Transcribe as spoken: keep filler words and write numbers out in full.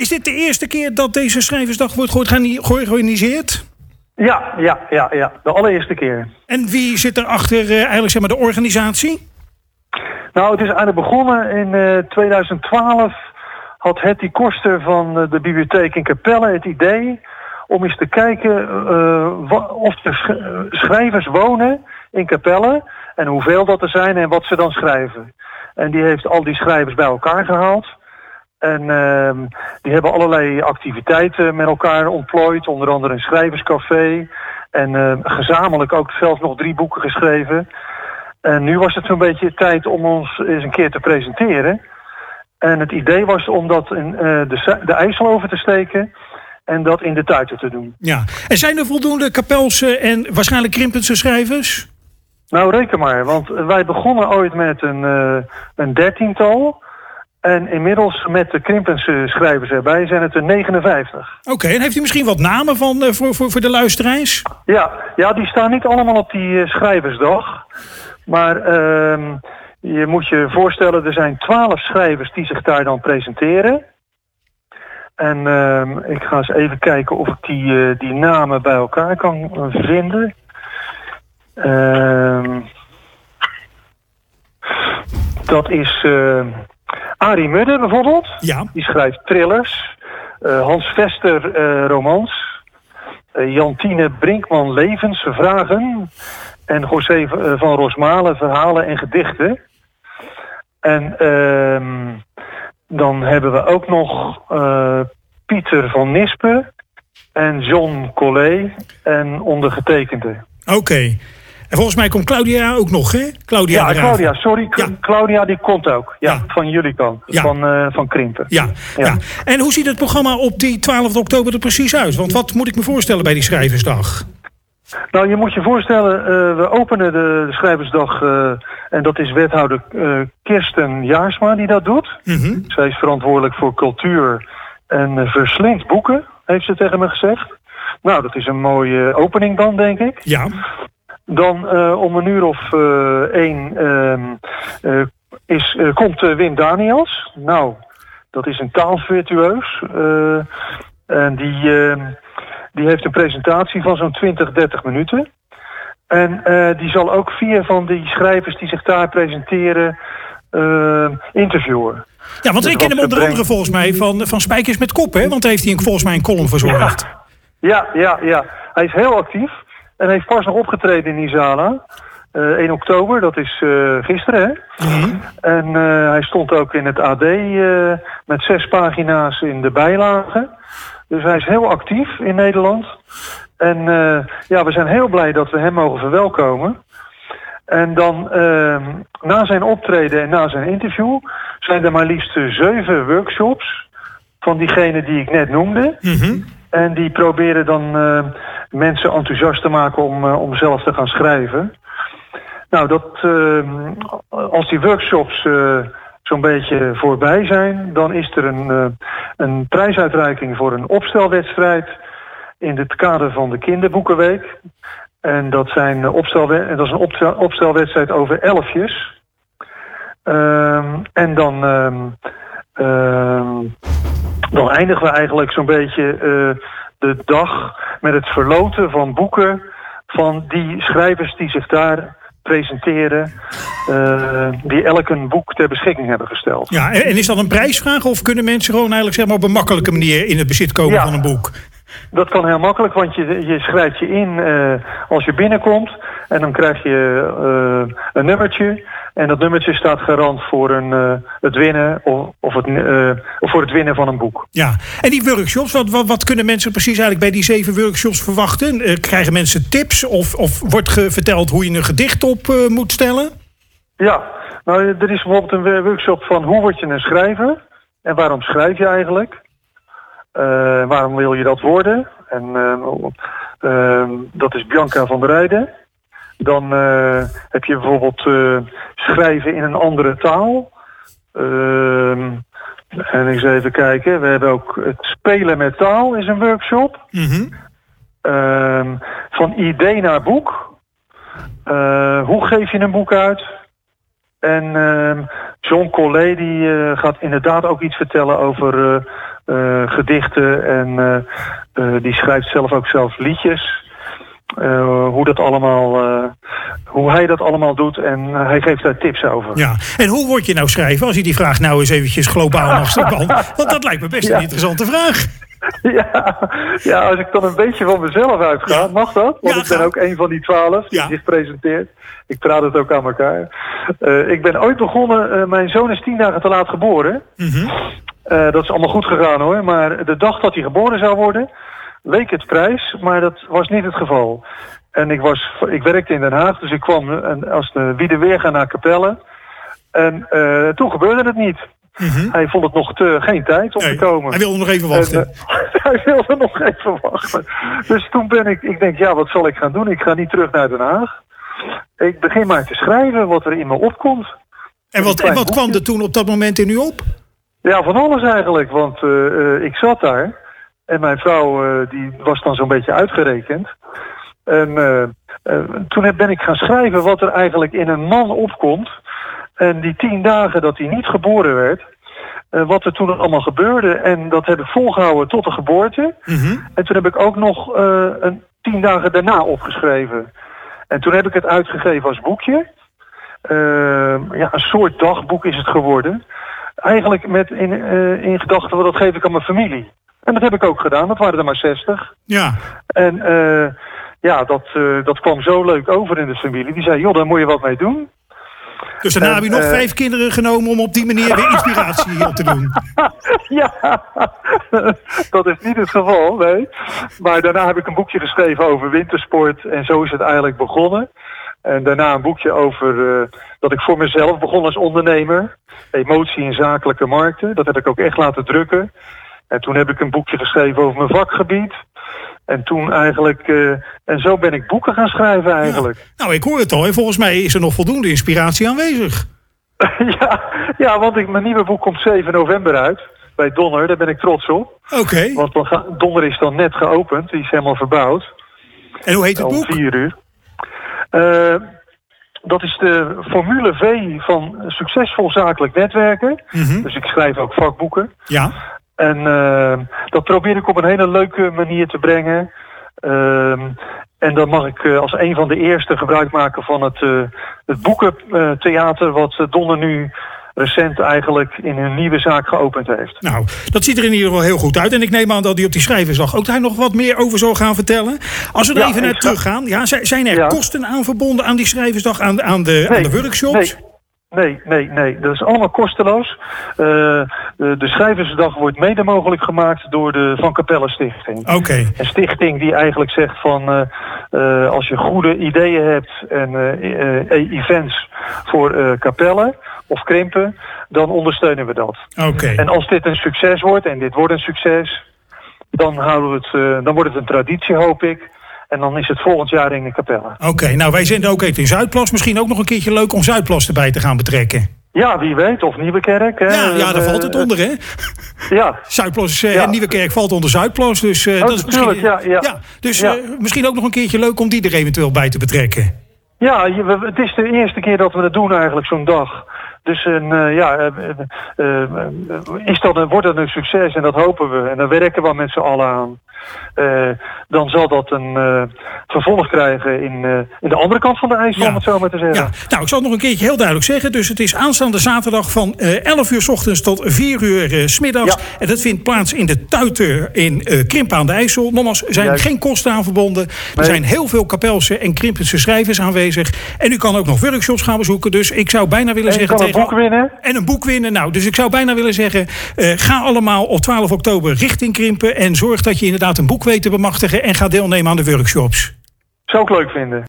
Is dit de eerste keer dat deze schrijversdag wordt georganiseerd? Ja, ja, ja, ja. De allereerste keer. En wie zit er achter uh, eigenlijk zeg maar de organisatie? Nou, het is eigenlijk begonnen in uh, twintig twaalf. Had Hetty Koster van uh, de bibliotheek in Capelle het idee om eens te kijken uh, wa- of er sch- schrijvers wonen in Capelle en hoeveel dat er zijn en wat ze dan schrijven. En die heeft al die schrijvers bij elkaar gehaald. En uh, die hebben allerlei activiteiten met elkaar ontplooid. Onder andere een schrijverscafé. En uh, gezamenlijk ook zelfs nog drie boeken geschreven. En nu was het zo'n beetje tijd om ons eens een keer te presenteren. En het idee was om dat in uh, de, de IJssel over te steken. En dat in de Tuiten te doen. Ja. En zijn er voldoende Kapelse en waarschijnlijk Krimpense schrijvers? Nou, reken maar. Want wij begonnen ooit met een, uh, een dertiental. En inmiddels met de Krimpense schrijvers erbij zijn het er negenenvijftig. Oké, okay, en heeft u misschien wat namen van, uh, voor, voor, voor de luisteraars? Ja, ja, die staan niet allemaal op die uh, schrijversdag. Maar uh, je moet je voorstellen, er zijn twaalf schrijvers die zich daar dan presenteren. En uh, ik ga eens even kijken of ik die, uh, die namen bij elkaar kan vinden. Uh, dat is uh, Arie Mudde bijvoorbeeld. Ja. Die schrijft thrillers. Uh, Hans Vester uh, romans. Uh, Jantine Brinkman levensvragen. En José van Rosmalen verhalen en gedichten. En uh, dan hebben we ook nog uh, Pieter van Nispen en John Collet en ondergetekende. Oké. Okay. En volgens mij komt Claudia ook nog, hè? Claudia ja, Claudia, sorry. Ja. Claudia die komt ook. Ja, ja. Van jullie kant. Ja. Van, uh, van Krimpen. Ja. Ja. Ja. En hoe ziet het programma op die twaalfde oktober er precies uit? Want wat moet ik me voorstellen bij die schrijversdag? Nou, je moet je voorstellen, uh, we openen de, de schrijversdag uh, en dat is wethouder uh, Kirsten Jaarsma die dat doet. Mm-hmm. Zij is verantwoordelijk voor cultuur en uh, verslindt boeken, heeft ze tegen me gezegd. Nou, dat is een mooie opening dan, denk ik. Ja. Dan uh, om een uur of uh, één uh, uh, is, uh, komt uh, Wim Daniels. Nou, dat is een taalvirtueus. Uh, en die... Uh, Die heeft een presentatie van zo'n twintig, dertig minuten. En uh, die zal ook vier van die schrijvers die zich daar presenteren uh, interviewen. Ja, want dus ik ken hem onder andere volgens mij van, van Spijkers met Kop, hè? Want daar heeft hij volgens mij een column verzorgd. Ja, ja, ja. Hij is heel actief. En heeft pas nog opgetreden in Isala. Uh, één oktober, dat is uh, gisteren, hè? Mm-hmm. En uh, hij stond ook in het A D uh, met zes pagina's in de bijlagen. Dus hij is heel actief in Nederland. En uh, ja, we zijn heel blij dat we hem mogen verwelkomen. En dan, uh, na zijn optreden en na zijn interview... zijn er maar liefst zeven workshops van diegene die ik net noemde. Mm-hmm. En die proberen dan uh, mensen enthousiast te maken om, uh, om zelf te gaan schrijven. Nou, dat, uh, als die workshops... Uh, zo'n beetje voorbij zijn, dan is er een, uh, een prijsuitreiking voor een opstelwedstrijd in het kader van de Kinderboekenweek. En dat, zijn opstelwe- dat is een opstel- opstelwedstrijd over elfjes. Um, en dan, um, um, dan eindigen we eigenlijk zo'n beetje uh, de dag met het verloten van boeken van die schrijvers die zich daar presenteren, uh, die elk een boek ter beschikking hebben gesteld. Ja, en is dat een prijsvraag of kunnen mensen gewoon eigenlijk zeg maar op een makkelijke manier in het bezit komen ja, van een boek? Dat kan heel makkelijk, want je, je schrijft je in uh, als je binnenkomt en dan krijg je uh, een nummertje en dat nummertje staat garant voor een, uh, het winnen of, of, het, uh, of voor het winnen van een boek. Ja, en die workshops, wat, wat, wat kunnen mensen precies eigenlijk bij die zeven workshops verwachten? Uh, krijgen mensen tips of, of wordt ge- verteld hoe je een gedicht op uh, moet stellen? Ja, nou er is bijvoorbeeld een workshop van hoe word je een schrijver en waarom schrijf je eigenlijk? Uh, waarom wil je dat worden? En uh, uh, dat is Bianca van der Rijden. Dan uh, heb je bijvoorbeeld uh, schrijven in een andere taal. Uh, en eens even kijken. We hebben ook het spelen met taal is een workshop. Mm-hmm. Uh, van idee naar boek. Uh, hoe geef je een boek uit? En uh, John Collet die uh, gaat inderdaad ook iets vertellen over uh, uh, gedichten en uh, uh, die schrijft zelf ook zelf liedjes. Uh, hoe dat allemaal, uh, hoe hij dat allemaal doet en uh, hij geeft daar tips over. Ja, en hoe word je nou schrijven als je die vraag nou eens eventjes globaal mag stellen? Want dat lijkt me best ja. een interessante vraag. Ja, ja, als ik dan een beetje van mezelf uitga, ja. mag dat? Want ja, ik ben ga. ook een van die twaalf die ja. zich presenteert. Ik praat het ook aan elkaar. Uh, ik ben ooit begonnen, uh, mijn zoon is tien dagen te laat geboren. Mm-hmm. Uh, dat is allemaal goed gegaan hoor, maar de dag dat hij geboren zou worden, leek het prijs, maar dat was niet het geval. En ik, was, ik werkte in Den Haag, dus ik kwam als de Wiedeweerga naar Capelle. En uh, toen gebeurde het niet. Mm-hmm. Hij vond het nog te, geen tijd om nee, te komen. Hij wilde nog even wachten. En, uh, hij wilde nog even wachten. Dus toen ben ik, ik denk, ja, wat zal ik gaan doen? Ik ga niet terug naar Den Haag. Ik begin maar te schrijven wat er in me opkomt. En wat, en wat kwam er toen op dat moment in u op? Ja, van alles eigenlijk. Want uh, uh, ik zat daar. En mijn vrouw uh, die was dan zo'n beetje uitgerekend. En uh, uh, toen ben ik gaan schrijven wat er eigenlijk in een man opkomt. En die tien dagen dat hij niet geboren werd. Uh, wat er toen allemaal gebeurde. En dat heb ik volgehouden tot de geboorte. Mm-hmm. En toen heb ik ook nog uh, een tien dagen daarna opgeschreven. En toen heb ik het uitgegeven als boekje. Uh, ja, een soort dagboek is het geworden. Eigenlijk met in, uh, in gedachten, dat geef ik aan mijn familie. En dat heb ik ook gedaan, dat waren er maar zestig. Ja. En uh, ja, dat, uh, dat kwam zo leuk over in de familie. Die zei, joh, daar moet je wat mee doen. Dus daarna en, heb je nog uh, vijf kinderen genomen om op die manier weer inspiratie op te doen. Ja, dat is niet het geval, nee. Maar daarna heb ik een boekje geschreven over wintersport en zo is het eigenlijk begonnen. En daarna een boekje over uh, dat ik voor mezelf begon als ondernemer. Emotie in zakelijke markten, dat heb ik ook echt laten drukken. En toen heb ik een boekje geschreven over mijn vakgebied. En toen eigenlijk... Uh, en zo ben ik boeken gaan schrijven eigenlijk. Ja. Nou, ik hoor het al. En volgens mij is er nog voldoende inspiratie aanwezig. ja, ja, want ik, mijn nieuwe boek komt zeven november uit. Bij Donner, daar ben ik trots op. Oké. Okay. Want dan ga, Donner is dan net geopend. Die is helemaal verbouwd. En hoe heet het boek? Om vier uur. Uh, dat is de Formule V van succesvol zakelijk netwerken. Mm-hmm. Dus ik schrijf ook vakboeken. Ja. En uh, dat probeer ik op een hele leuke manier te brengen. Uh, en dan mag ik uh, als een van de eerste gebruik maken van het, uh, het boekentheater... wat uh, Donner nu recent eigenlijk in hun nieuwe zaak geopend heeft. Nou, dat ziet er in ieder geval heel goed uit. En ik neem aan dat hij op die schrijversdag ook daar nog wat meer over zal gaan vertellen. Als we er ja, even naar teruggaan. Ja, zijn er ja. kosten aan verbonden aan die schrijversdag, aan, aan, de, nee, aan de workshops? Nee. Nee, nee, nee. Dat is allemaal kosteloos. Uh, de, de schrijversdag wordt mede mogelijk gemaakt door de Van Capelle Stichting. Oké. Okay. Een stichting die eigenlijk zegt van... Uh, uh, als je goede ideeën hebt en uh, uh, events voor uh, Capelle of Krimpen, dan ondersteunen we dat. Oké. Okay. En als dit een succes wordt, en dit wordt een succes, dan, houden we het, uh, dan wordt het een traditie, hoop ik. En dan is het volgend jaar in de Capelle. Oké, okay, nou wij zenden ook even in Zuidplas. Misschien ook nog een keertje leuk om Zuidplas erbij te gaan betrekken. Ja, wie weet. Of Nieuwekerk. Hè. Ja, ja, daar uh, valt het onder, hè? Ja. Zuidplas uh, ja. en Nieuwekerk valt onder Zuidplas. Dus, uh, oh, dat is misschien, ja, ja. ja, dus ja. Uh, misschien ook nog een keertje leuk om die er eventueel bij te betrekken. Ja, je, het is de eerste keer dat we het doen eigenlijk, zo'n dag. Dus een, uh, ja, uh, uh, is dat een, wordt dat een succes en dat hopen we. En daar werken we met z'n allen aan. Uh, dan zal dat een uh, vervolg krijgen in, uh, in de andere kant van de IJssel, ja. om het zo maar te zeggen. Ja. Nou, ik zal het nog een keertje heel duidelijk zeggen. Dus het is aanstaande zaterdag van uh, elf uur 's ochtends tot vier uur uh, 's middags. Ja. En dat vindt plaats in de Tuiter in uh, Krimpen aan de IJssel. Nogmaals, er zijn Juist. geen kosten aan verbonden. Er nee. zijn heel veel Kapelse en Krimpense schrijvers aanwezig. En u kan ook nog workshops gaan bezoeken. Dus ik zou bijna willen en zeggen... tegen een boek winnen. En een boek winnen. Nou, dus ik zou bijna willen zeggen... Uh, ga allemaal op twaalf oktober richting Krimpen. En zorg dat je inderdaad een boek weet te bemachtigen. En ga deelnemen aan de workshops. Zou ik leuk vinden.